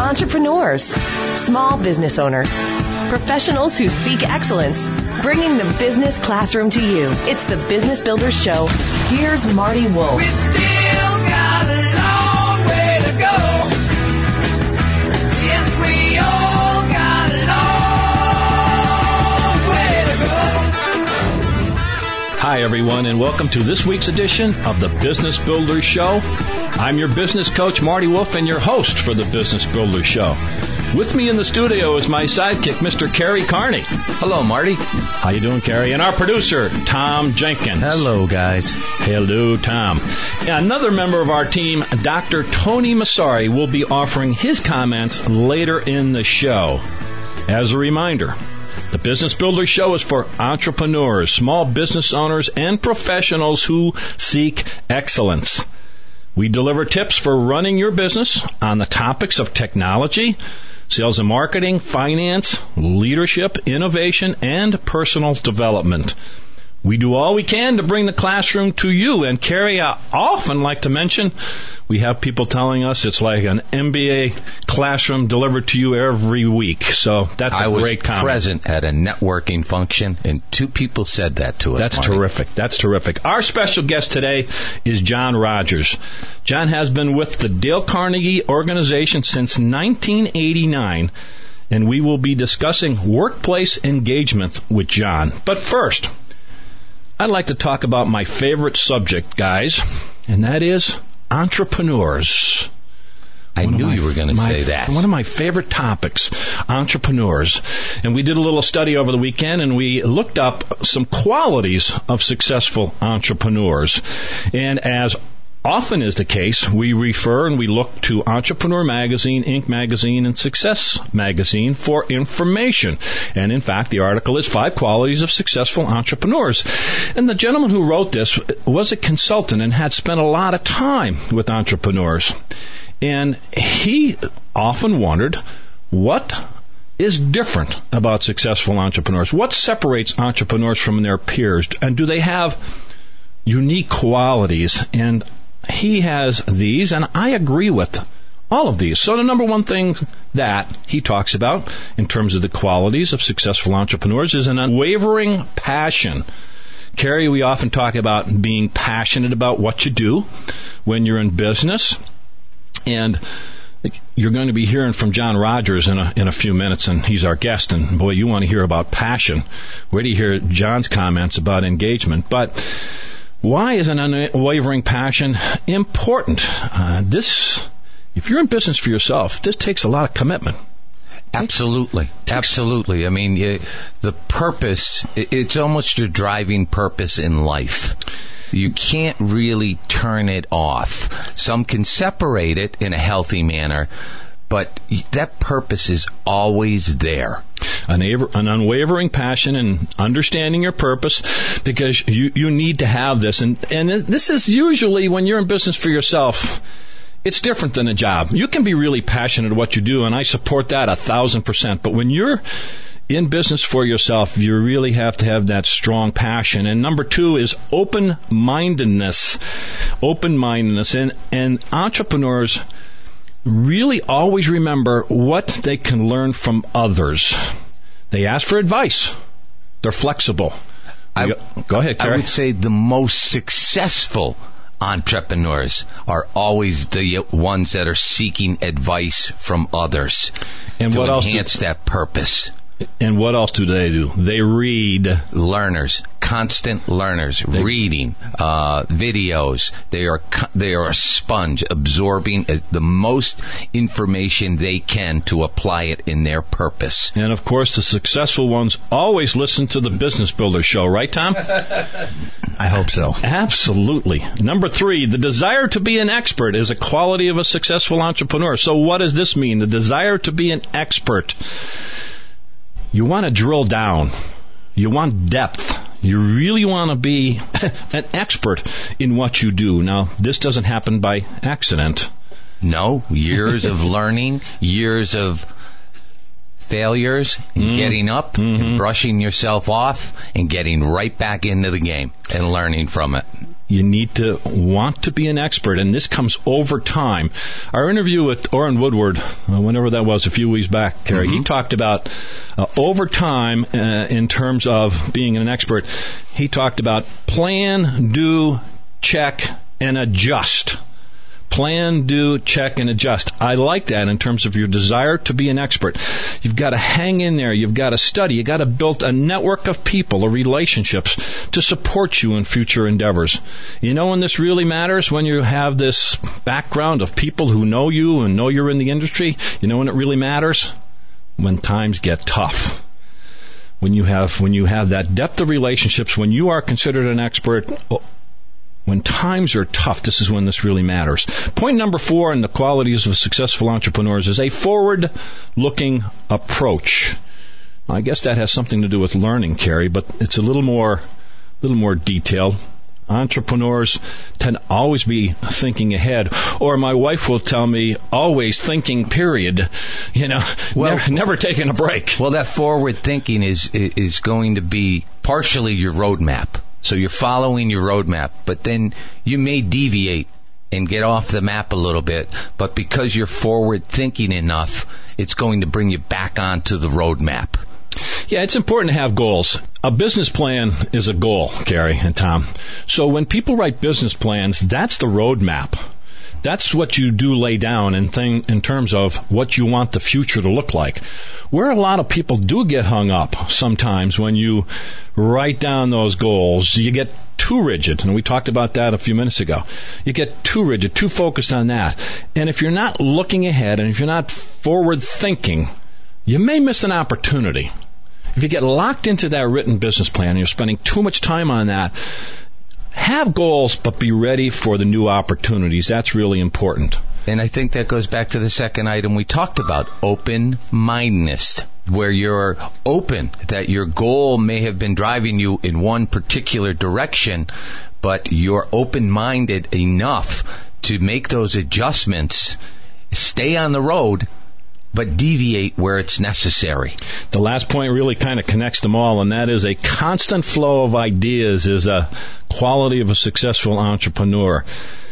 entrepreneurs, small business owners, professionals who seek excellence, bringing the business classroom to you. It's the Business Builders Show. Here's Marty Wolf. We still got a long way to go. Yes, we all got a long way to go. Hi, everyone, and welcome to this week's edition of the Business Builders Show. I'm your business coach, Marty Wolf, and your host for the Business Builders Show. With me in the studio is my sidekick, Mr. Kerry Carney. Hello, Marty. How you doing, Kerry? And our producer, Tom Jenkins. Hello, guys. Hello, Tom. And another member of our team, Dr. Tony Massari, will be offering his comments later in the show. As a reminder, the Business Builders Show is for entrepreneurs, small business owners, and professionals who seek excellence. We deliver tips for running your business on the topics of technology, sales and marketing, finance, leadership, innovation, and personal development. We do all we can to bring the classroom to you. And Kerry, I often like to mention, we have people telling us it's like an MBA classroom delivered to you every week. So that's a great comment. I was present at a networking function, and 2 people said that to us. That's Marty. terrific. That's terrific. Our special guest today is John Rogers. John has been with the Dale Carnegie Organization since 1989, and we will be discussing workplace engagement with John. But first, I'd like to talk about my favorite subject, guys, and that is entrepreneurs. I knew you were going to say that. One of my favorite topics, entrepreneurs. And we did a little study over the weekend, and we looked up some qualities of successful entrepreneurs. And as often is the case, we refer and we look to Entrepreneur Magazine, Inc. Magazine, and Success Magazine for information. And in fact, the article is 5 Qualities of Successful Entrepreneurs. And the gentleman who wrote this was a consultant and had spent a lot of time with entrepreneurs. And he often wondered, what is different about successful entrepreneurs? What separates entrepreneurs from their peers? And do they have unique qualities? And he has these, and I agree with all of these. So the number one thing that he talks about in terms of the qualities of successful entrepreneurs is an unwavering passion. Kerry, we often talk about being passionate about what you do when you're in business. And you're going to be hearing from John Rogers in a few minutes, and he's our guest. And boy, you want to hear about passion. Where do you hear John's comments about engagement? But why is an unwavering passion important? If you're in business for yourself, this takes a lot of commitment. Absolutely. Absolutely. I mean, the purpose, it's almost your driving purpose in life. You can't really turn it off. Some can separate it in a healthy manner, but that purpose is always there. An unwavering passion and understanding your purpose, because you need to have this. And this is usually, when you're in business for yourself, it's different than a job. You can be really passionate at what you do, and I support that 1,000%. But when you're in business for yourself, you really have to have that strong passion. And number 2 is open-mindedness. Open-mindedness. And entrepreneurs really always remember what they can learn from others. They ask for advice. They're flexible. Go ahead, Kerry. I would say the most successful entrepreneurs are always the ones that are seeking advice from others and to enhance that purpose. And what else do? They read. Learners, constant learners, reading, videos. They are a sponge, absorbing the most information they can to apply it in their purpose. And of course, the successful ones always listen to the Business Builder Show, right, Tom? I hope so. Absolutely. Number 3, the desire to be an expert is a quality of a successful entrepreneur. So what does this mean? The desire to be an expert. You want to drill down. You want depth. You really want to be an expert in what you do. Now, this doesn't happen by accident. No, years of learning, years of failures, and getting up, and brushing yourself off, and getting right back into the game and learning from it. You need to want to be an expert, and this comes over time. Our interview with Orrin Woodward, whenever that was, a few weeks back, Kerry, he talked about over time in terms of being an expert. He talked about plan, do, check, and adjust. Plan, do, check, and adjust. I like that in terms of your desire to be an expert. You've got to hang in there. You've got to study. You've got to build a network of people or relationships to support you in future endeavors. You know when this really matters? When you have this background of people who know you and know you're in the industry. You know when it really matters? When times get tough. When you have that depth of relationships, when you are considered an expert. When times are tough, this is when this really matters. Point number 4 in the qualities of successful entrepreneurs is a forward-looking approach. I guess that has something to do with learning, Kerry, but it's a little more detailed. Entrepreneurs tend to always be thinking ahead, or my wife will tell me, always thinking, period. Never taking a break. Well, that forward thinking is going to be partially your roadmap. So you're following your roadmap, but then you may deviate and get off the map a little bit, but because you're forward thinking enough, it's going to bring you back onto the roadmap. Yeah, it's important to have goals. A business plan is a goal, Kerry and Tom. So when people write business plans, that's the roadmap. That's what you do lay down in terms of what you want the future to look like. Where a lot of people do get hung up sometimes when you write down those goals, you get too rigid, and we talked about that a few minutes ago. You get too rigid, too focused on that. And if you're not looking ahead and if you're not forward thinking, you may miss an opportunity. If you get locked into that written business plan and you're spending too much time on that, have goals, but be ready for the new opportunities. That's really important. And I think that goes back to the second item we talked about, open-mindedness, where you're open, that your goal may have been driving you in one particular direction, but you're open-minded enough to make those adjustments, stay on the road, but deviate where it's necessary. The last point really kind of connects them all, and that is a constant flow of ideas is a quality of a successful entrepreneur.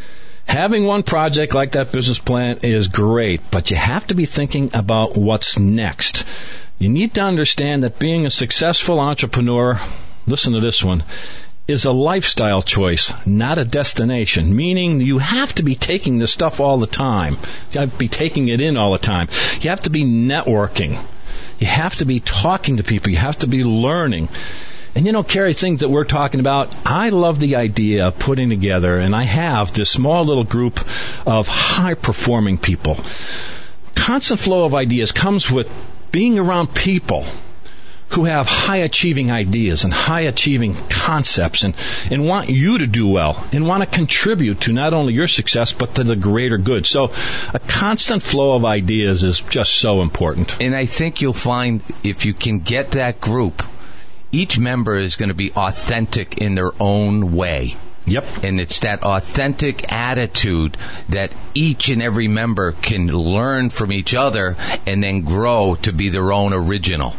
Having one project like that business plan is great, but you have to be thinking about what's next. You need to understand that being a successful entrepreneur, listen to this one, is a lifestyle choice, not a destination, meaning you have to be taking this stuff all the time. You have to be taking it in all the time. You have to be networking. You have to be talking to people. You have to be learning. And Kerry, things that we're talking about, I love the idea of putting together, and I have this small little group of high-performing people. Constant flow of ideas comes with being around people who have high-achieving ideas and high-achieving concepts and want you to do well and want to contribute to not only your success but to the greater good. So a constant flow of ideas is just so important. And I think you'll find if you can get that group, each member is going to be authentic in their own way. Yep. And it's that authentic attitude that each and every member can learn from each other and then grow to be their own original.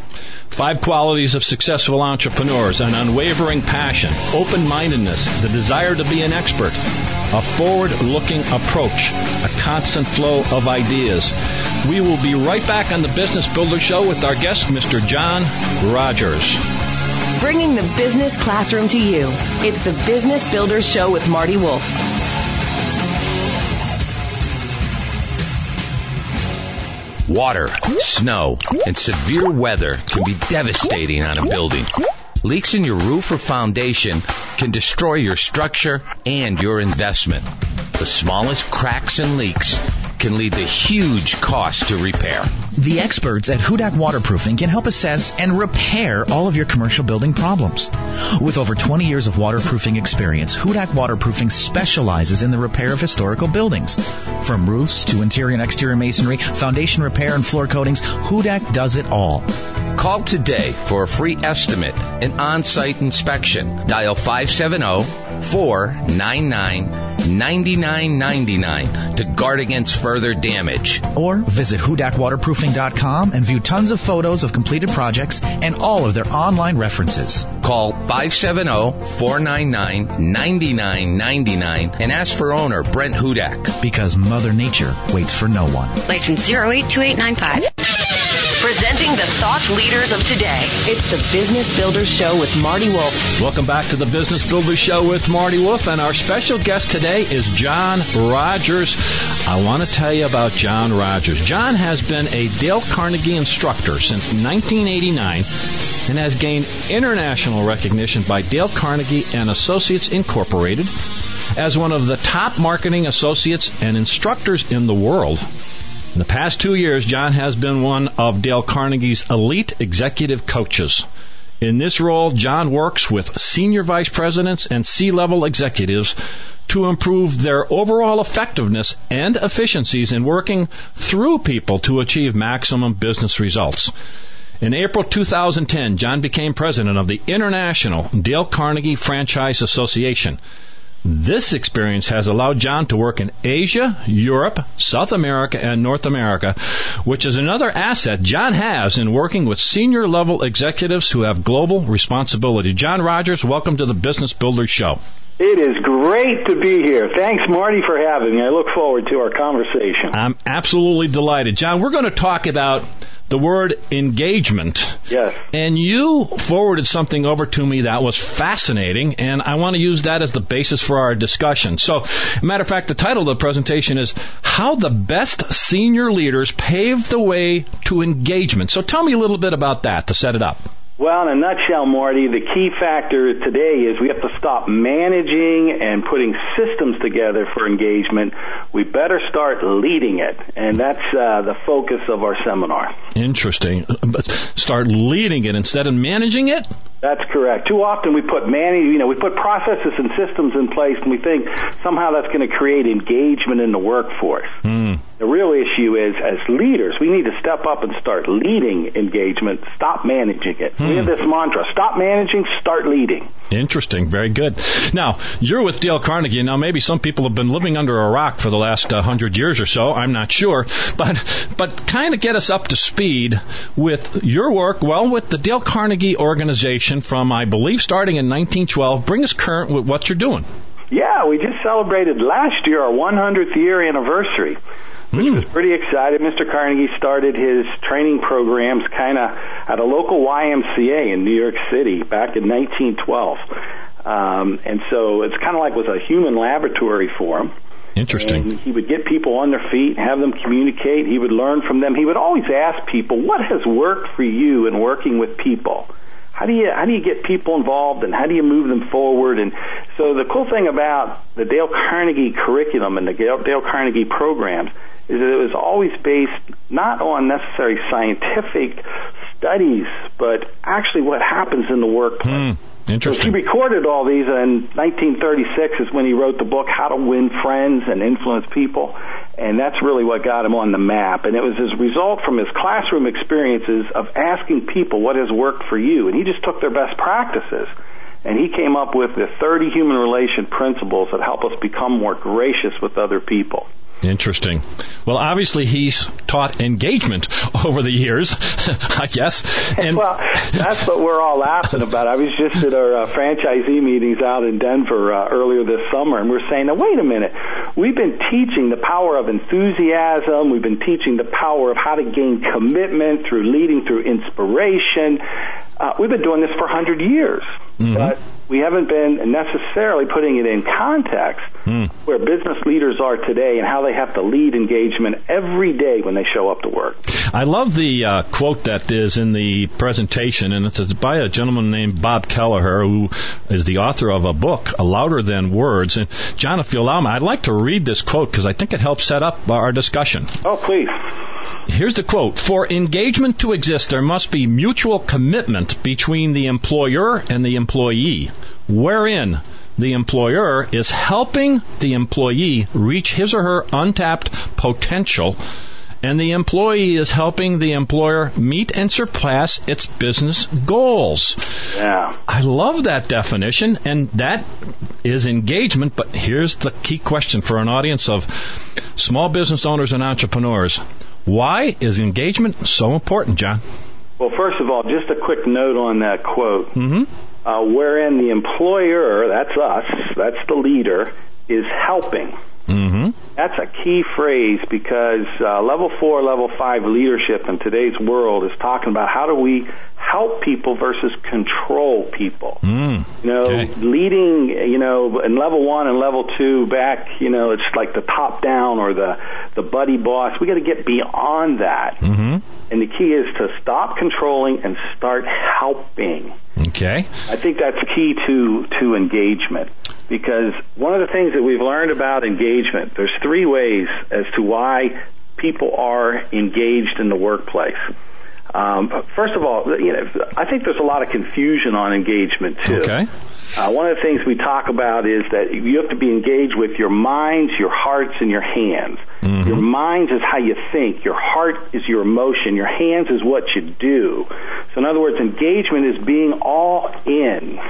5 qualities of successful entrepreneurs: an unwavering passion, open-mindedness, the desire to be an expert, a forward-looking approach, a constant flow of ideas. We will be right back on the Business Builder Show with our guest, Mr. John Rogers. Bringing the business classroom to you. It's the Business Builder Show with Marty Wolf. Water, snow, and severe weather can be devastating on a building. Leaks in your roof or foundation can destroy your structure and your investment. The smallest cracks and leaks can lead to huge costs to repair. The experts at Hudak Waterproofing can help assess and repair all of your commercial building problems. With over 20 years of waterproofing experience, Hudak Waterproofing specializes in the repair of historical buildings. From roofs to interior and exterior masonry, foundation repair, and floor coatings, Hudak does it all. Call today for a free estimate and on-site inspection. Dial 570-499-9999 to guard against further damage. Or visit HudakWaterproofing.com and view tons of photos of completed projects and all of their online references. Call 570-499-9999 and ask for owner Brent Hudak. Because Mother Nature waits for no one. License 082895. Presenting the thought leaders of today. It's the Business Builders Show with Marty Wolf. Welcome back to the Business Builders Show with Marty Wolf, and our special guest today is John Rogers. I want to tell you about John Rogers. John has been a Dale Carnegie instructor since 1989 and has gained international recognition by Dale Carnegie and Associates Incorporated as one of the top marketing associates and instructors in the world. In the past 2 years, John has been one of Dale Carnegie's elite executive coaches. In this role, John works with senior vice presidents and C-level executives to improve their overall effectiveness and efficiencies in working through people to achieve maximum business results. In April 2010, John became president of the International Dale Carnegie Franchise Association. This experience has allowed John to work in Asia, Europe, South America, and North America, which is another asset John has in working with senior-level executives who have global responsibility. John Rogers, welcome to the Business Builders Show. It is great to be here. Thanks, Marty, for having me. I look forward to our conversation. I'm absolutely delighted. John, we're going to talk about the word engagement. Yes. And you forwarded something over to me that was fascinating, and I want to use that as the basis for our discussion. So, matter of fact, the title of the presentation is How the Best Senior Leaders Pave the Way to Engagement. So tell me a little bit about that to set it up. Well, in a nutshell, Marty, the key factor today is we have to stop managing and putting systems together for engagement. We better start leading it, and that's the focus of our seminar. Interesting. Start leading it instead of managing it? That's correct. Too often we put we put processes and systems in place, and we think somehow that's going to create engagement in the workforce. The real issue is, as leaders, we need to step up and start leading engagement, stop managing it. We have this mantra, stop managing, start leading. Interesting. Very good. Now, you're with Dale Carnegie. Now, maybe some people have been living under a rock for the last 100 years or so. I'm not sure. But kind of get us up to speed with your work, with the Dale Carnegie organization from, I believe, starting in 1912. Bring us current with what you're doing. Yeah, we just celebrated last year our 100th year anniversary, which was pretty exciting. Mr. Carnegie started his training programs kind of at a local YMCA in New York City back in 1912. And so it's kind of like was a human laboratory for him. Interesting. And he would get people on their feet, have them communicate. He would learn from them. He would always ask people, what has worked for you in working with people? How do you get people involved, and how do you move them forward? And so the cool thing about the Dale Carnegie curriculum and the Dale Carnegie programs is that it was always based not on necessary scientific studies, but actually what happens in the workplace. Interesting. So he recorded all these, and 1936 is when he wrote the book, How to Win Friends and Influence People, and that's really what got him on the map. And it was as a result from his classroom experiences of asking people what has worked for you, and he just took their best practices, and he came up with the 30 human relation principles that help us become more gracious with other people. Interesting. Well, obviously he's taught engagement over the years, I guess. And well, that's what we're all laughing about. I was just at our franchisee meetings out in Denver earlier this summer, and we're saying, now, wait a minute. We've been teaching the power of enthusiasm. We've been teaching the power of how to gain commitment through leading through inspiration. We've been doing this for 100 years, but we haven't been necessarily putting it in context where business leaders are today and how they have to lead engagement every day when they show up to work. I love the quote that is in the presentation, and it's by a gentleman named Bob Kelleher, who is the author of a book, Louder Than Words. And John, if you allow me, I'd like to read this quote because I think it helps set up our discussion. Oh, please. Here's the quote. For engagement to exist, there must be mutual commitment between the employer and the employee, wherein the employer is helping the employee reach his or her untapped potential, and the employee is helping the employer meet and surpass its business goals. Yeah. I love that definition, and that is engagement. But here's the key question for an audience of small business owners and entrepreneurs. Why is engagement so important, John? Well, first of all, just a quick note on that quote. Mm-hmm. Wherein the employer, that's us, that's the leader, is helping. Mm-hmm. That's a key phrase because level 4, level 5 leadership in today's world is talking about how do we help people versus control people. Leading, in level 1 and level 2 back, it's like the top down or the buddy boss. We got to get beyond that. Mm-hmm. And the key is to stop controlling and start helping. Okay. I think that's key to engagement, because one of the things that we've learned about engagement, there's 3 ways as to why people are engaged in the workplace. First of all, I think there's a lot of confusion on engagement too. Okay. One of the things we talk about is that you have to be engaged with your minds, your hearts, and your hands. Mm-hmm. Your minds is how you think. Your heart is your emotion. Your hands is what you do. So in other words, engagement is being all in.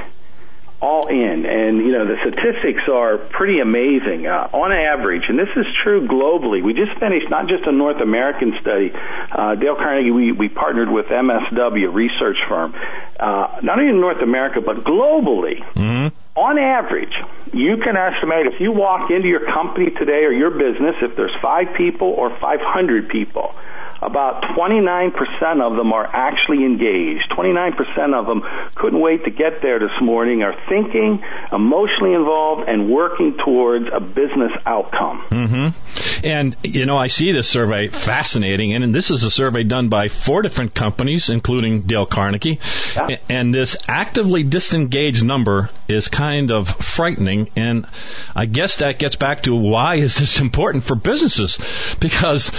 And the statistics are pretty amazing. On average, and this is true globally, we just finished not just a North American study. Dale Carnegie, we partnered with MSW, a research firm, not only in North America, but globally. Mm-hmm. On average, you can estimate if you walk into your company today or your business, if there's 5 people or 500 people, about 29% of them are actually engaged. 29% of them couldn't wait to get there this morning, are thinking, emotionally involved, and working towards a business outcome. Mm-hmm. And, I see this survey fascinating, and this is a survey done by 4 different companies, including Dale Carnegie. Yeah. And this actively disengaged number is kind of frightening, and I guess that gets back to why is this important for businesses? Because,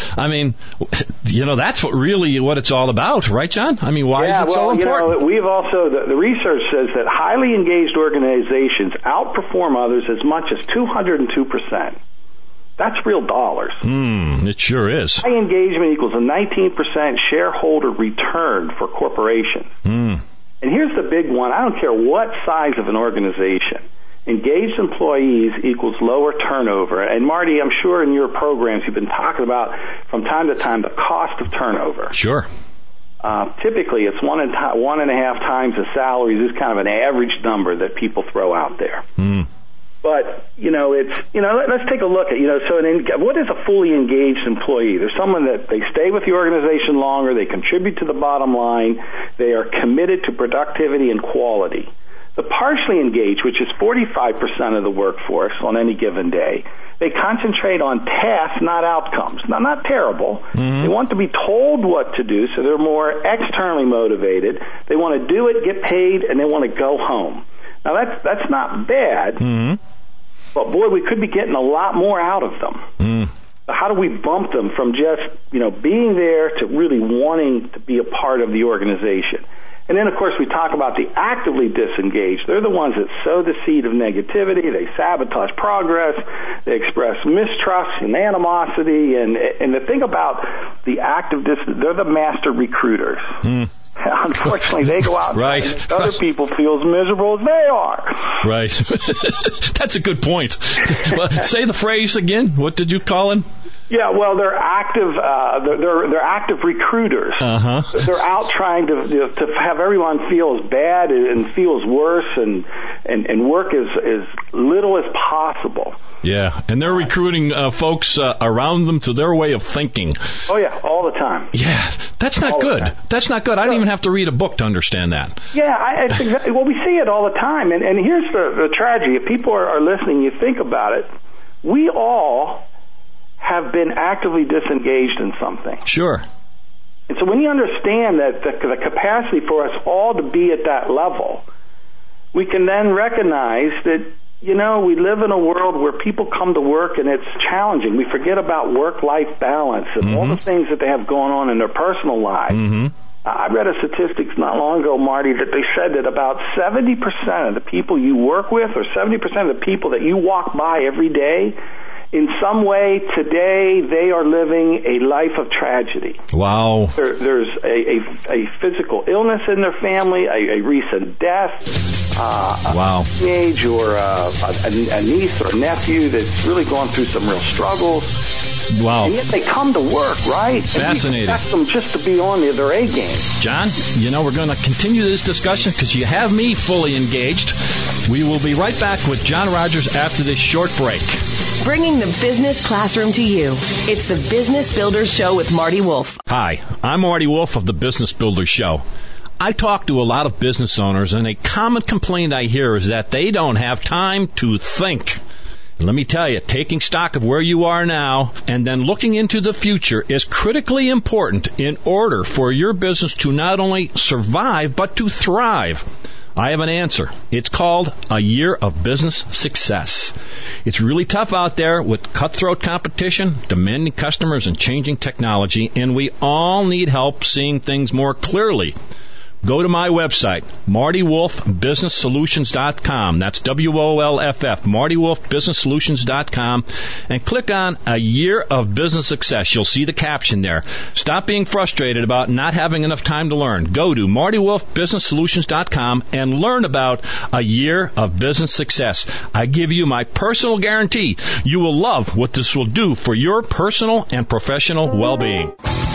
that's what it's all about, right, John? Why is it so important? We've also, the research says that highly engaged organizations outperform others as much as 202%. That's real dollars. It sure is. High engagement equals a 19% shareholder return for corporations. And here's the big one. I don't care what size of an organization. Engaged employees equals lower turnover. And Marty, I'm sure in your programs you've been talking about from time to time the cost of turnover. Sure. Typically, it's 1.5 times the salaries is kind of an average number that people throw out there. But, let's take a look at, what is a fully engaged employee? There's someone that they stay with the organization longer, they contribute to the bottom line, they are committed to productivity and quality. The partially engaged, which is 45% of the workforce on any given day, they concentrate on tasks, not outcomes. Now, not terrible. Mm-hmm. They want to be told what to do, so they're more externally motivated. They want to do it, get paid, and they want to go home. Now, that's not bad, but boy, we could be getting a lot more out of them. So how do we bump them from just, being there to really wanting to be a part of the organization? And then, of course, we talk about the actively disengaged. They're the ones that sow the seed of negativity. They sabotage progress. They express mistrust and animosity. And the thing about the active they're the master recruiters. Unfortunately, they go out and make other people feel as miserable as they are. Right. That's a good point. Say the phrase again. What did you call him? Yeah, well, they're active. They're active recruiters. Uh-huh. They're out trying to have everyone feel as bad and feel as worse and work as little as possible. Yeah, and they're recruiting folks around them to their way of thinking. Oh yeah, all the time. Yeah, that's not good. That's not good. I don't even have to read a book to understand that. Yeah, well, we see it all the time, and here's the tragedy. If people are listening, you think about it. We all have been actively disengaged in something. Sure. And so when you understand that the capacity for us all to be at that level, we can then recognize that, we live in a world where people come to work and it's challenging. We forget about work-life balance and all the things that they have going on in their personal lives. I read a statistics not long ago, Marty, that they said that about 70% of the people you work with or 70% of the people that you walk by every day in some way today they are living a life of tragedy. Wow. There's a physical illness in their family, a recent death, wow. a teenage or a niece or a nephew that's really gone through some real struggles. Wow. And yet they come to work, right? Fascinating. And we expect them just to be on their A game. John, we're going to continue this discussion because you have me fully engaged. We will be right back with John Rogers after this short break. Bringing the business classroom to you. It's the Business Builders Show with Marty Wolf. Hi, I'm Marty Wolf of the Business Builders Show. I talk to a lot of business owners, and a common complaint I hear is that they don't have time to think. And let me tell you, taking stock of where you are now and then looking into the future is critically important in order for your business to not only survive, but to thrive. I have an answer. It's called A Year of Business Success. It's really tough out there with cutthroat competition, demanding customers, and changing technology, and we all need help seeing things more clearly. Go to my website, MartyWolfBusinessSolutions.com. That's WOLFF, MartyWolfBusinessSolutions.com, and click on A Year of Business Success. You'll see the caption there. Stop being frustrated about not having enough time to learn. Go to MartyWolfBusinessSolutions.com and learn about A Year of Business Success. I give you my personal guarantee you will love what this will do for your personal and professional well-being.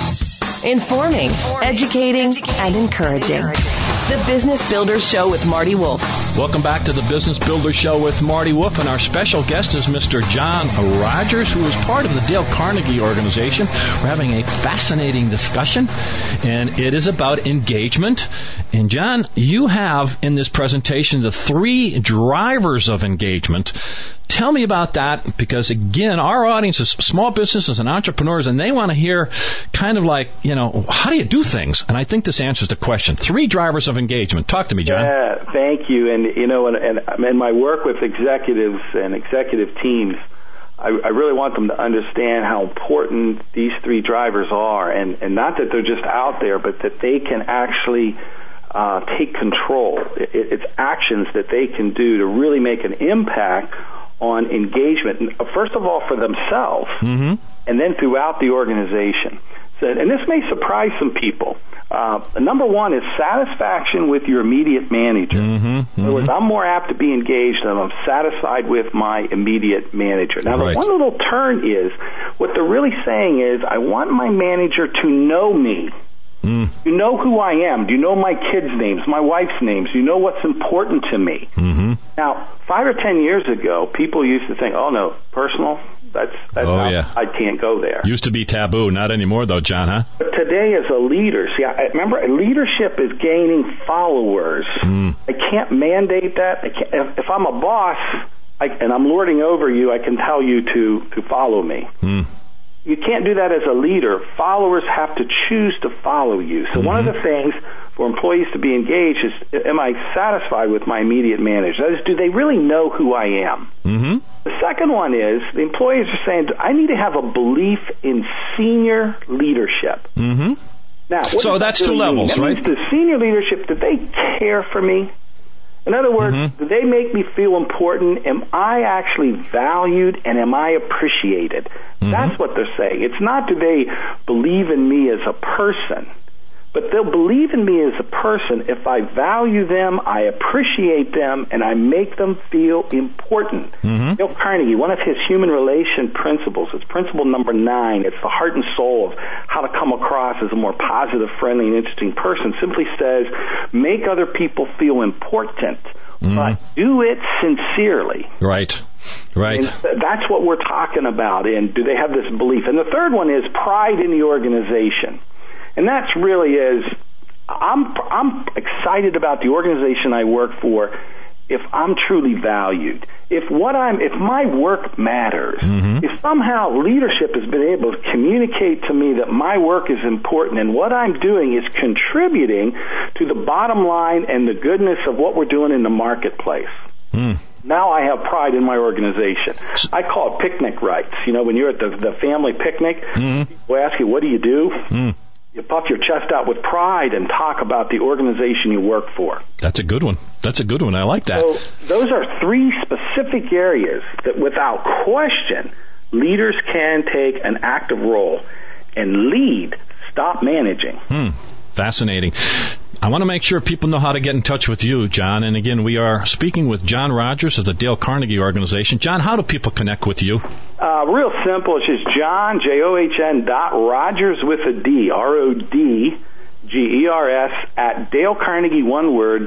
Informing, educating, and encouraging. The Business Builders Show with Marty Wolf. Welcome back to the Business Builders Show with Marty Wolf, and our special guest is Mr. John Rogers, who is part of the Dale Carnegie organization. We're having a fascinating discussion, and it is about engagement. And John, you have in this presentation the 3 drivers of engagement. Tell me about that, because again, our audience is small businesses and entrepreneurs, and they want to hear kind of like, how do you do things? And I think this answers the question. 3 drivers of engagement. Talk to me, John. Yeah, thank you. And in my work with executives and executive teams, I really want them to understand how important these 3 drivers are, and not that they're just out there, but that they can actually take control. It's actions that they can do to really make an impact on engagement, first of all for themselves, and then throughout the organization. So, and this may surprise some people. Number 1 is satisfaction with your immediate manager. In other words, I'm more apt to be engaged and I'm satisfied with my immediate manager. Now, the one little turn is, what they're really saying is, I want my manager to know me. You know who I am. Do you know my kids' names, my wife's names? You know what's important to me. Now, 5 or 10 years ago, people used to think, oh, no, personal, that's I can't go there. Used to be taboo. Not anymore, though, John, huh? But today, as a leader, remember, leadership is gaining followers. I can't mandate that. If I'm a boss and I'm lording over you, I can tell you to follow me. You can't do that as a leader. Followers have to choose to follow you. So one of the things for employees to be engaged is, am I satisfied with my immediate manager? That is, do they really know who I am? The second one is, the employees are saying, I need to have a belief in senior leadership. Now, so that's 2 levels, that right? Means the senior leadership, do they care for me? In other words, do they make me feel important? Am I actually valued, and am I appreciated? That's what they're saying. It's not, do they believe in me as a person, but they'll believe in me as a person if I value them, I appreciate them, and I make them feel important. Dale Carnegie, one of his human relation principles, it's principle number 9, it's the heart and soul of how to come across as a more positive, friendly, and interesting person, simply says, make other people feel important, but do it sincerely. Right. And that's what we're talking about, and do they have this belief? And the third one is pride in the organization. And that's really is, I'm excited about the organization I work for if I'm truly valued. If my work matters, if somehow leadership has been able to communicate to me that my work is important and what I'm doing is contributing to the bottom line and the goodness of what we're doing in the marketplace. Now I have pride in my organization. I call it picnic rights. When you're at the family picnic, people ask you, what do you do? You puff your chest out with pride and talk about the organization you work for. That's a good one. I like that. So those are 3 specific areas that, without question, leaders can take an active role and lead, stop managing. Fascinating. I want to make sure people know how to get in touch with you, John. And again, we are speaking with John Rogers of the Dale Carnegie Organization. John, how do people connect with you? Real simple. It's just John, John, Rogers with a D, RODGERS, at Dale Carnegie, one word,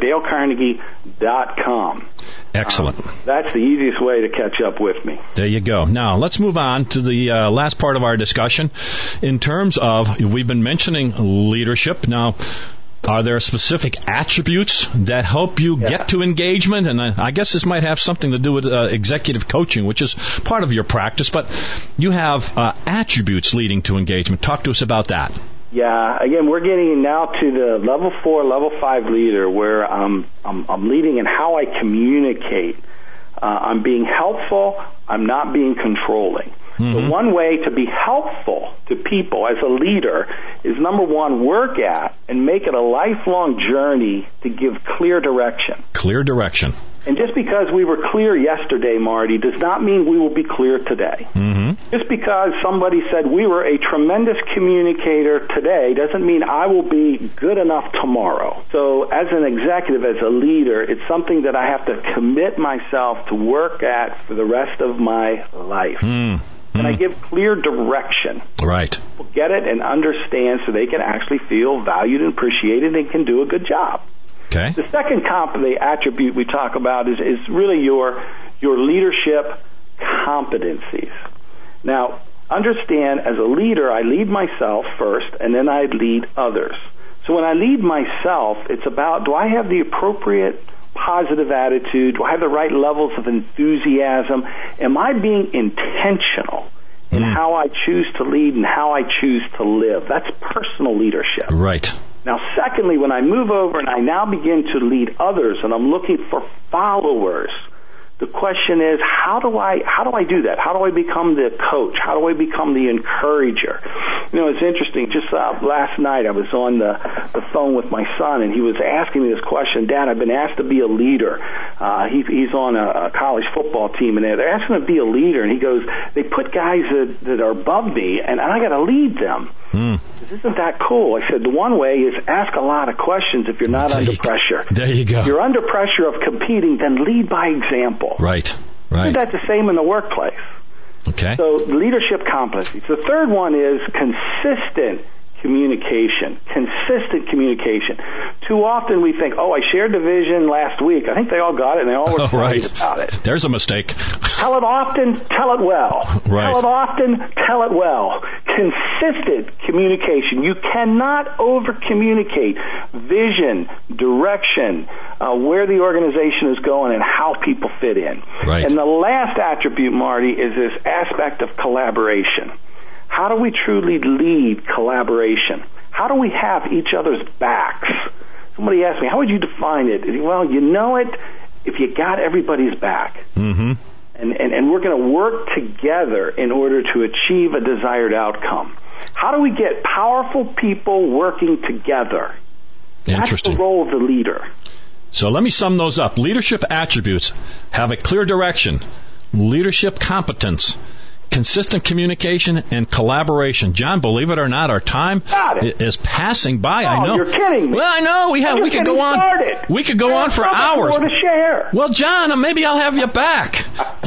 DaleCarnegie.com. Excellent. That's the easiest way to catch up with me. There you go. Now, let's move on to the last part of our discussion. In terms of, we've been mentioning leadership. Now, are there specific attributes that help you get to engagement? And I guess this might have something to do with executive coaching, which is part of your practice, but you have attributes leading to engagement. Talk to us about that. Yeah, again, we're getting now to the level 4, level 5 leader where I'm leading in how I communicate. I'm being helpful. I'm not being controlling. The one way to be helpful to people as a leader is, number one, work at and make it a lifelong journey to give clear direction. Clear direction. And just because we were clear yesterday, Marty, does not mean we will be clear today. Just because somebody said we were a tremendous communicator today doesn't mean I will be good enough tomorrow. So as an executive, as a leader, it's something that I have to commit myself to work at for the rest of my life. And I give clear direction. Right. People get it and understand so they can actually feel valued and appreciated and can do a good job. Okay. The second attribute we talk about is really your leadership competencies. Now, understand, as a leader, I lead myself first, and then I lead others. So when I lead myself, it's about, do I have the appropriate positive attitude? Do I have the right levels of enthusiasm? Am I being intentional in how I choose to lead and how I choose to live? That's personal leadership. Right. Now, secondly, when I move over and I now begin to lead others and I'm looking for followers, the question is, how do I do that? How do I become the coach? How do I become the encourager? You know, it's interesting. Just last night I was on the phone with my son, and he was asking me this question. Dad, I've been asked to be a leader. He's on a college football team, and they're asking him to be a leader. And he goes, they put guys that are above me, and I got to lead them. Isn't that cool? I said, the one way is ask a lot of questions if you're not under pressure. There you go. If you're under pressure of competing, then lead by example. Right. That's the same in the workplace. Okay. So leadership competencies. The third one is consistent communication. Consistent communication. Too often we think, I shared the vision last week. I think they all got it and they all were excited about it. There's a mistake. Tell it often, tell it well. Right. Tell it often, tell it well. Consistent communication. You cannot over-communicate vision, direction, where the organization is going and how people fit in. Right. And the last attribute, Marty, is this aspect of collaboration. How do we truly lead collaboration? How do we have each other's backs? Somebody asked me, how would you define it? Well, you know it if you got everybody's back. And we're going to work together in order to achieve a desired outcome. How do we get powerful people working together? That's the role of the leader. So let me sum those up. Leadership attributes: have a clear direction, leadership competence, consistent communication, and collaboration. John, believe it or not, our time is passing by. I know. You're kidding me. Well, I know. We could go on. We could go on for hours. More to share. Well, John, maybe I'll have you back.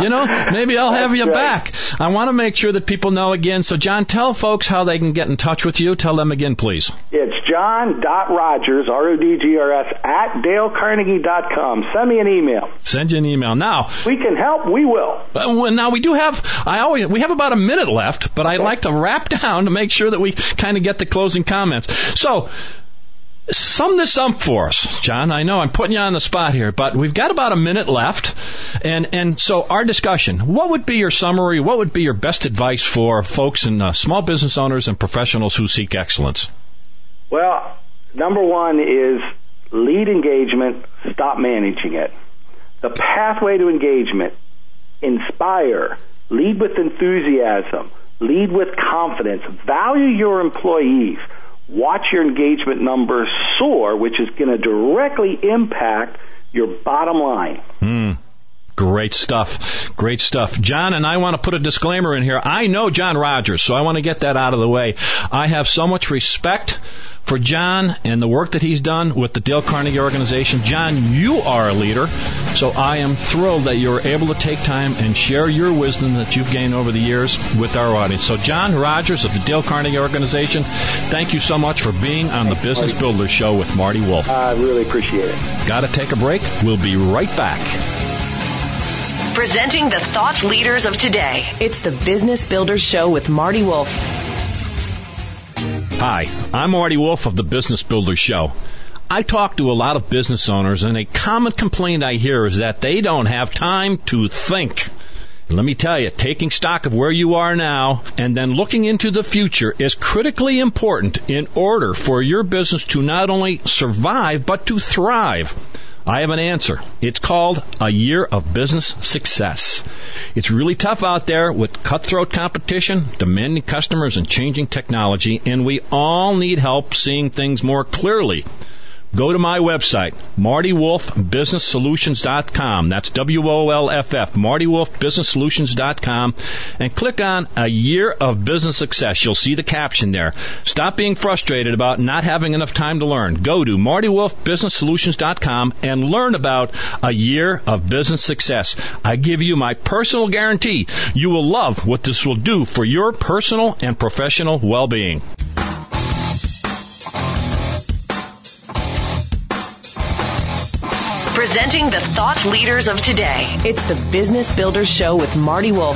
Maybe I'll have you back. I want to make sure that people know again. So, John, tell folks how they can get in touch with you. Tell them again, please. It's John.Rogers, RODGERS, at DaleCarnegie.com. Send me an email. Send you an email. Now, we can help. We will. Now, we do have, we have about a minute left, but I'd like to wrap down to make sure that we kind of get the closing comments. So, sum this up for us, John. I know I'm putting you on the spot here, but we've got about a minute left. And so our discussion, what would be your summary? What would be your best advice for folks and small business owners and professionals who seek excellence? Well, number one is lead engagement, stop managing it. The pathway to engagement: inspire, lead with enthusiasm, lead with confidence, value your employees, watch your engagement numbers soar, which is going to directly impact your bottom line. Great stuff. Great stuff. John, and I want to put a disclaimer in here. I know John Rogers, so I want to get that out of the way. I have so much respect for John and the work that he's done with the Dale Carnegie Organization. John, you are a leader, so I am thrilled that you're able to take time and share your wisdom that you've gained over the years with our audience. So John Rogers of the Dale Carnegie Organization, thank you so much for being on the Business Builders Show with Marty Wolff. I really appreciate it. Got to take a break. We'll be right back. Presenting the thought leaders of today. It's the Business Builders Show with Marty Wolff. Hi, I'm Marty Wolff of the Business Builders Show. I talk to a lot of business owners, and a common complaint I hear is that they don't have time to think. And let me tell you, taking stock of where you are now and then looking into the future is critically important in order for your business to not only survive, but to thrive. I have an answer. It's called A Year of Business Success. It's really tough out there with cutthroat competition, demanding customers, and changing technology, and we all need help seeing things more clearly. Go to my website, MartyWolfBusinessSolutions.com. That's WOLFF, MartyWolfBusinessSolutions.com, and click on A Year of Business Success. You'll see the caption there. Stop being frustrated about not having enough time to learn. Go to MartyWolfBusinessSolutions.com and learn about A Year of Business Success. I give you my personal guarantee you will love what this will do for your personal and professional well-being. Presenting the thought leaders of today. It's the Business Builders Show with Marty Wolff.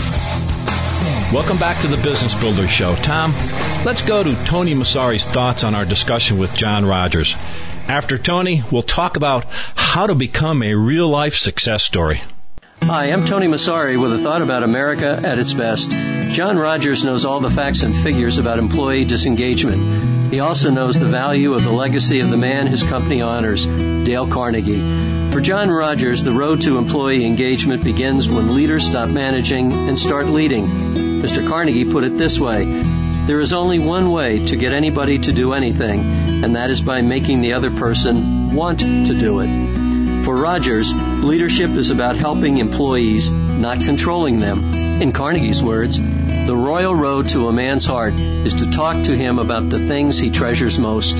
Welcome back to the Business Builders Show. Tom, let's go to Tony Massari's thoughts on our discussion with John Rogers. After Tony, we'll talk about how to become a real-life success story. Hi, I'm Tony Massari with a thought about America at its best. John Rogers knows all the facts and figures about employee disengagement. He also knows the value of the legacy of the man his company honors, Dale Carnegie. For John Rogers, the road to employee engagement begins when leaders stop managing and start leading. Mr. Carnegie put it this way: there is only one way to get anybody to do anything, and that is by making the other person want to do it. For Rogers, leadership is about helping employees, not controlling them. In Carnegie's words, the royal road to a man's heart is to talk to him about the things he treasures most.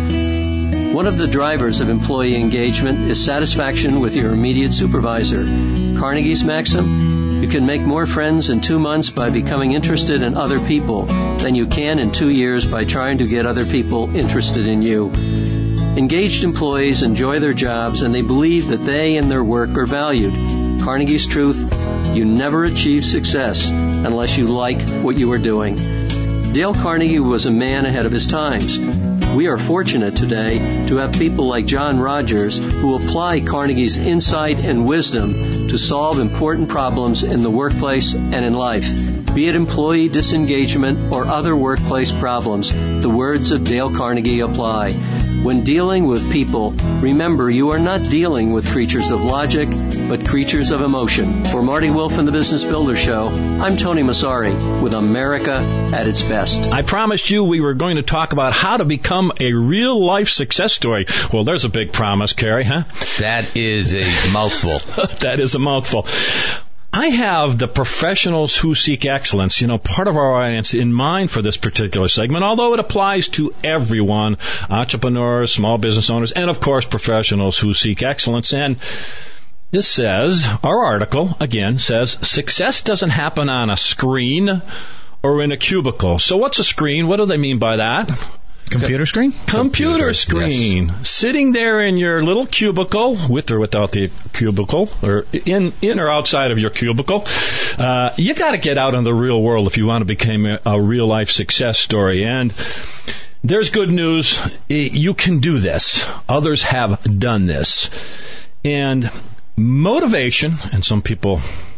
One of the drivers of employee engagement is satisfaction with your immediate supervisor. Carnegie's maxim: you can make more friends in 2 months by becoming interested in other people than you can in 2 years by trying to get other people interested in you. Engaged employees enjoy their jobs and they believe that they and their work are valued. Carnegie's truth: you never achieve success unless you like what you are doing. Dale Carnegie was a man ahead of his times. We are fortunate today to have people like John Rogers who apply Carnegie's insight and wisdom to solve important problems in the workplace and in life. Be it employee disengagement or other workplace problems, the words of Dale Carnegie apply. When dealing with people, remember you are not dealing with creatures of logic, but creatures of emotion. For Marty Wolff and the Business Builder Show, I'm Tony Massari with America at its best. I promised you we were going to talk about how to become a real-life success story. Well, there's a big promise, Carrie, huh? That is a mouthful. That is a mouthful. I have the professionals who seek excellence, part of our audience in mind for this particular segment, although it applies to everyone, entrepreneurs, small business owners, and, of course, professionals who seek excellence. And this says, our article, again, says, success doesn't happen on a screen or in a cubicle. So what's a screen? What do they mean by that? Computer screen? Computer screen. Yes. Sitting there in your little cubicle, with or without the cubicle, or in or outside of your cubicle. You got to get out in the real world if you want to become a real-life success story. And there's good news. You can do this. Others have done this. And motivation, and some people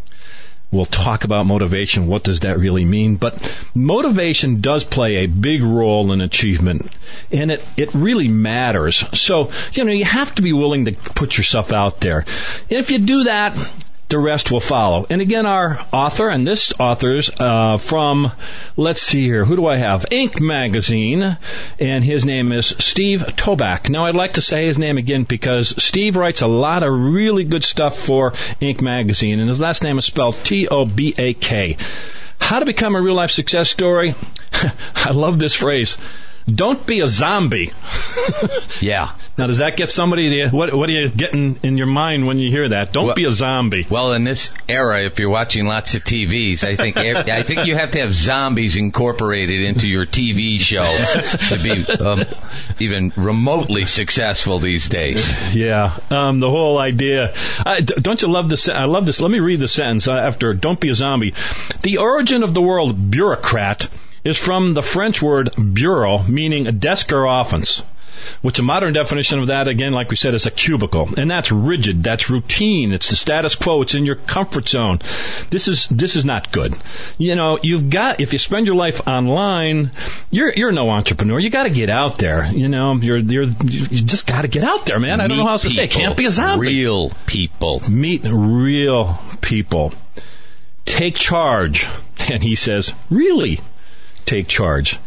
will talk about motivation. What does that really mean? But motivation does play a big role in achievement, and it really matters. So, you have to be willing to put yourself out there. If you do that, the rest will follow. And again, our author, and this author's from, let's see here, who do I have? Inc. magazine, and his name is Steve Toback. Now, I'd like to say his name again because Steve writes a lot of really good stuff for Inc. magazine, and his last name is spelled Tobak. How to become a real-life success story? I love this phrase. Don't be a zombie. Yeah. Now, does that get somebody to, what are you getting in your mind when you hear that? Don't be a zombie. Well, in this era, if you're watching lots of TVs, I think you have to have zombies incorporated into your TV show to be even remotely successful these days. Yeah. The whole idea. Don't you love this? I love this. Let me read the sentence after don't be a zombie. The origin of the word bureaucrat is from the French word bureau, meaning a desk or office, which a modern definition of that, again, like we said, is a cubicle. And that's rigid. That's routine. It's the status quo. It's in your comfort zone. This is not good. You know, if you spend your life online, you're no entrepreneur. You got to get out there. You know, you just got to get out there, man. I don't know how else to say. Can't be a zombie. Real people. Meet real people. Take charge. And he says, really take charge.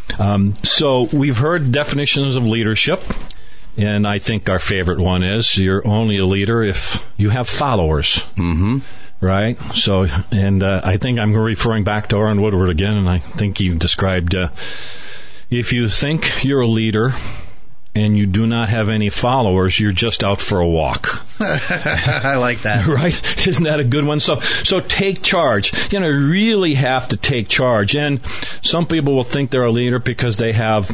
So we've heard definitions of leadership, and I think our favorite one is you're only a leader if you have followers. Mm-hmm. Right? So, and I think I'm referring back to Orrin Woodward again, and I think he described if you think you're a leader and you do not have any followers, you're just out for a walk. I like that. Right? Isn't that a good one? So take charge. You know, you really have to take charge. And some people will think they're a leader because they have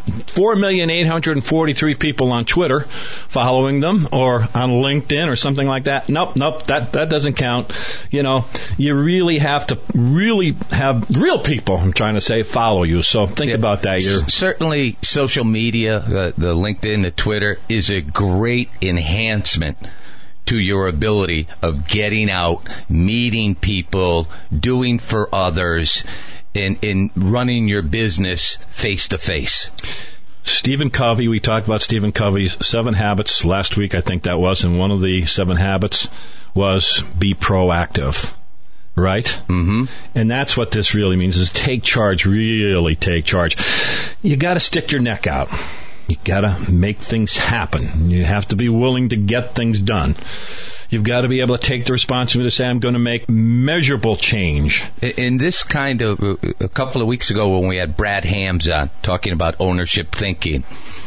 4,843 people on Twitter following them or on LinkedIn or something like that. Nope, that doesn't count. You know, you really have to really have real people, I'm trying to say, follow you. So think about that. Certainly social media, the LinkedIn, the Twitter, is a great enhancement to your ability of getting out, meeting people, doing for others, and running your business face to face. Stephen Covey, we talked about Stephen Covey's 7 habits last week, I think that was, and one of the 7 habits was be proactive. Right? Mm-hmm. And that's what this really means, is take charge, really take charge. You got to stick your neck out. You got to make things happen. You have to be willing to get things done. You've got to be able to take the responsibility to say, I'm going to make measurable change. In this kind of, a couple of weeks ago when we had Brad Hams on talking about ownership thinking,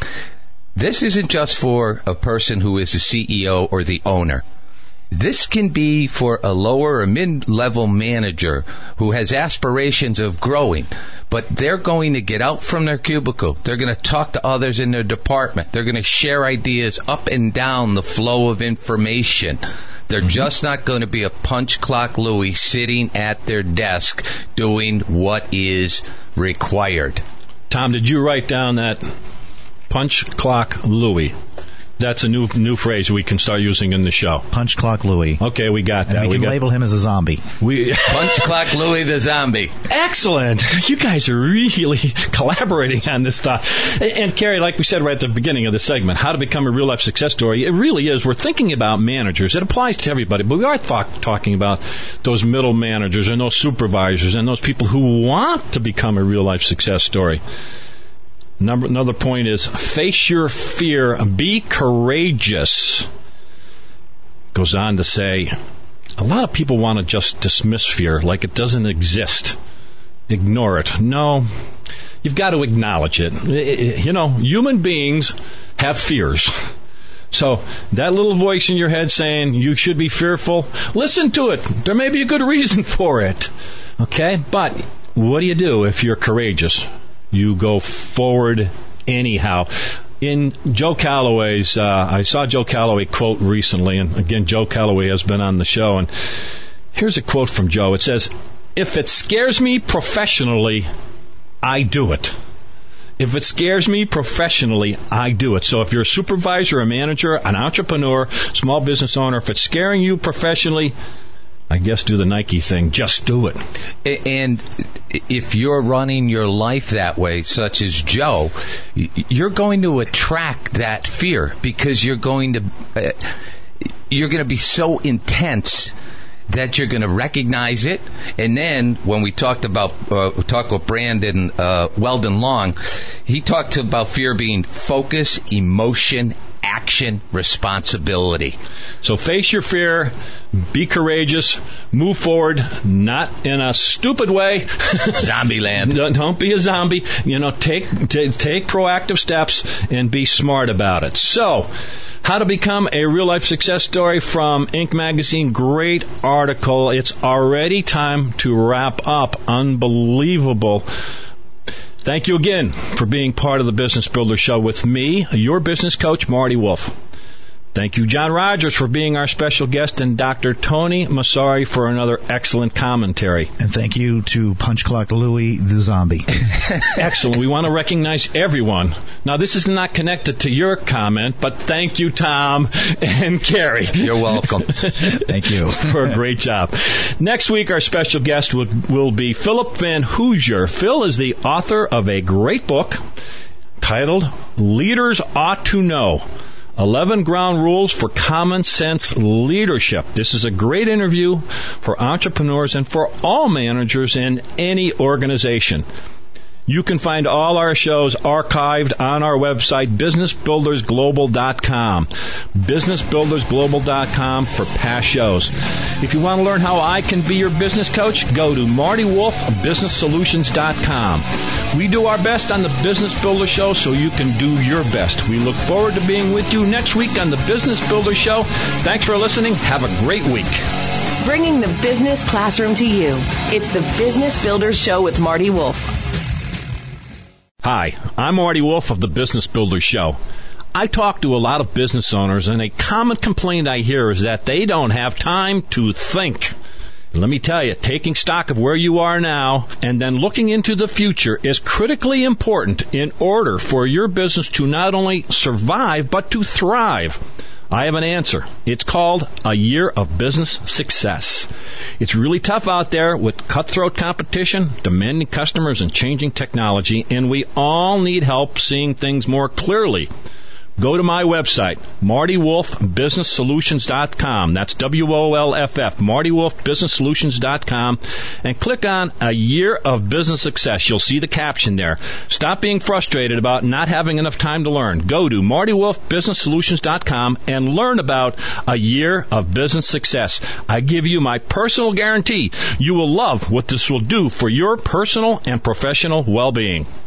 this isn't just for a person who is the CEO or the owner. This can be for a lower or mid-level manager who has aspirations of growing, but they're going to get out from their cubicle. They're going to talk to others in their department. They're going to share ideas up and down the flow of information. They're just not going to be a punch clock Louie sitting at their desk doing what is required. Tom, did you write down that punch clock Louie? That's a new phrase we can start using in the show. Punch clock Louie. Okay, we got that. And we can label him as a zombie. Punch clock Louie the zombie. Excellent. You guys are really collaborating on this thought. And Carrie, like we said right at the beginning of the segment, how to become a real life success story. It really is. We're thinking about managers. It applies to everybody, but we are talking about those middle managers and those supervisors and those people who want to become a real life success story. Another point is face your fear. Be courageous. Goes on to say, a lot of people want to just dismiss fear like it doesn't exist. Ignore it. No, you've got to acknowledge it. You know, human beings have fears. So that little voice in your head saying you should be fearful, listen to it. There may be a good reason for it. Okay? But what do you do if you're courageous? You go forward anyhow. In Joe Calloway's, I saw Joe Calloway quote recently, and again, Joe Calloway has been on the show, and here's a quote from Joe. It says, if it scares me professionally, I do it. If it scares me professionally, I do it. So if you're a supervisor, a manager, an entrepreneur, small business owner, if it's scaring you professionally, I guess do the Nike thing. Just do it. And if you're running your life that way, such as Joe, you're going to attract that fear because you're going to be so intense that you're going to recognize it. And then when we talked with Brandon Weldon Long, he talked about fear being focus, emotion, action, responsibility. So face your fear, be courageous, move forward, not in a stupid way. Zombie land. Don't be a zombie. Take proactive steps and be smart about it. So, how to become a real-life success story from Inc. Magazine. Great article. It's already time to wrap up. Unbelievable. Thank you again for being part of the Business Builder Show with me, your business coach, Marty Wolf. Thank you, John Rogers, for being our special guest, and Dr. Tony Masari for another excellent commentary. And thank you to Punch Clock Louie, the zombie. Excellent. We want to recognize everyone. Now, this is not connected to your comment, but thank you, Tom and Carrie. You're welcome. Thank you. For a great job. Next week, our special guest will be Philip Van Hoosier. Phil is the author of a great book titled Leaders Ought to Know. 11 Ground Rules for Common Sense Leadership. This is a great interview for entrepreneurs and for all managers in any organization. You can find all our shows archived on our website, businessbuildersglobal.com. Businessbuildersglobal.com for past shows. If you want to learn how I can be your business coach, go to MartyWolfBusinessSolutions.com. We do our best on the Business Builder Show so you can do your best. We look forward to being with you next week on the Business Builder Show. Thanks for listening. Have a great week. Bringing the business classroom to you. It's the Business Builder Show with Marty Wolf. Hi, I'm Marty Wolf of the Business Builder Show. I talk to a lot of business owners, and a common complaint I hear is that they don't have time to think. Let me tell you, taking stock of where you are now and then looking into the future is critically important in order for your business to not only survive, but to thrive. I have an answer. It's called A Year of Business Success. It's really tough out there with cutthroat competition, demanding customers, and changing technology, and we all need help seeing things more clearly. Go to my website, MartyWolfBusinessSolutions.com. That's WOLFF, MartyWolfBusinessSolutions.com, and click on A Year of Business Success. You'll see the caption there. Stop being frustrated about not having enough time to learn. Go to MartyWolfBusinessSolutions.com and learn about A Year of Business Success. I give you my personal guarantee you will love what this will do for your personal and professional well-being.